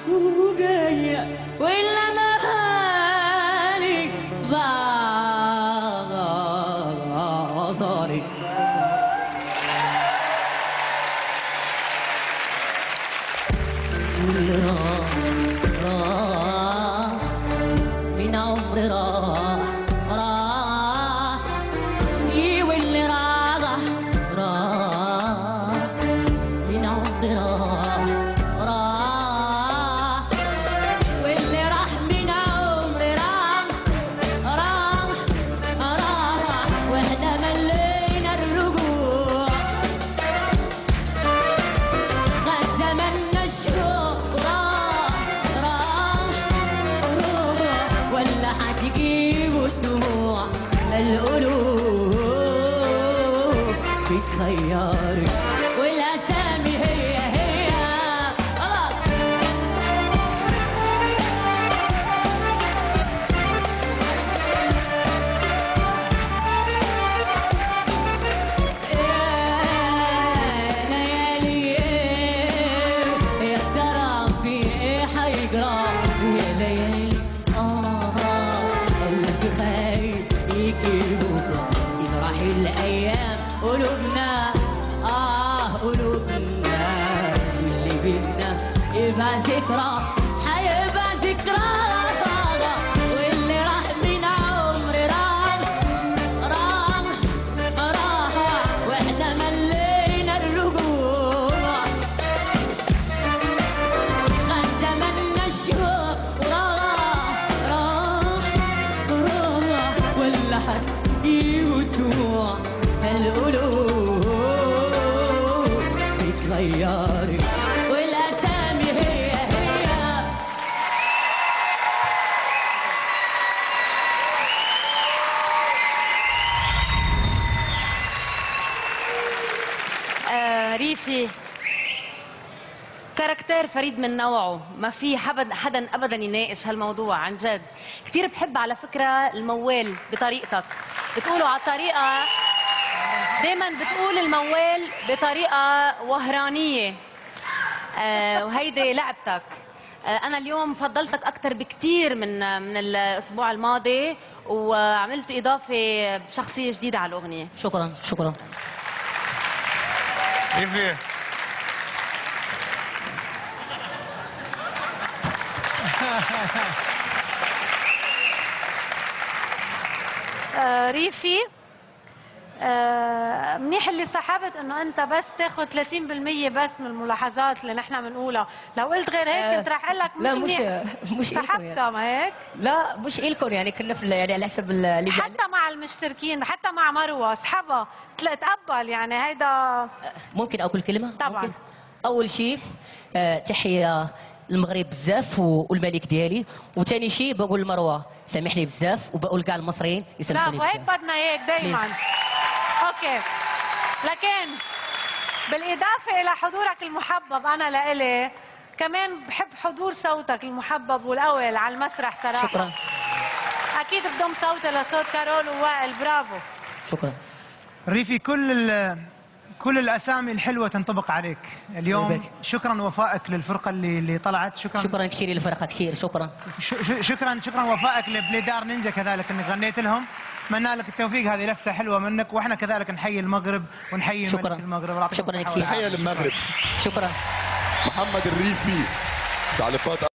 وجاية وإلا مهاني بصري. واللي راح من عمري راح واللي راح من عمري راح واللي راح من عمري راح واحنا ملينا الرجوع. خد زماننا الشوق راح ولا هتجيبوا الدموع. القلوب بتغيرك والاسامي هي غلط. ليالي يا ترى في ايه حيجرى يا ليالي. قلبي خايف يجي بكره تجرح الايام قلوبنا. قلوبنا واللي بينا يبقى ذكرى هيبقى ذكرى. واللي راح من عمري راح واحنا ملينا الرجوع. خد زماننا الشوق راح ولا هتجيبوا الدموع. القلوب بتغيرك والاسامي هي ريفي كاركتير فريد من نوعه، ما في حدا ابدا يناقش هالموضوع. عن جد كثير بحب على فكره الموال بطريقتك، بتقوله على طريقه دايما بتقول الموال بطريقه وهرانيه. وهيدي لعبتك. انا اليوم فضلتك اكثر بكثير من الاسبوع الماضي، وعملت اضافه بشخصيه جديده على الاغنيه. شكرا. ريفي ريفي منيح اللي سحبت انه انت بس تاخذ 30% بس من الملاحظات اللي نحن بنقولها. لو قلت غير هيك كنت رح اقول لك لا مش سحبتها. ما هيك؟ لا مش إلكم يعني كنا في يعني على حسب اللي حتى مع المشتركين، حتى مع مروه اسحبها تقبل يعني. هيدا ممكن اقول كلمه؟ طبعا. ممكن. اول شيء تحيه المغرب بزاف والملك ديالي، وثاني شيء بقول لمروه سامحني بزاف، وبقول كاع المصريين يسامحوني بزاف. هيك بدنا هيك دائما. اوكي. لكن بالاضافه الى حضورك المحبب انا لإلي كمان بحب حضور صوتك المحبب والقوي على المسرح صراحه. شكرا. اكيد بضم صوتي لصوت كارول ووائل. برافو. شكرا. ريفي كل الاسامي الحلوه تنطبق عليك اليوم. شكرا وفائك للفرقه اللي طلعت. شكرا كثير للفرقه كثير. شكرا وفائك لبليدار نينجا كذلك انك غنيت لهم. اتمنى لك التوفيق. هذه لفته حلوه منك، واحنا كذلك نحيي المغرب ونحيي ملك المغرب. شكرا كثير. تحيه للمغرب. شكرا. محمد الريفي تعليقات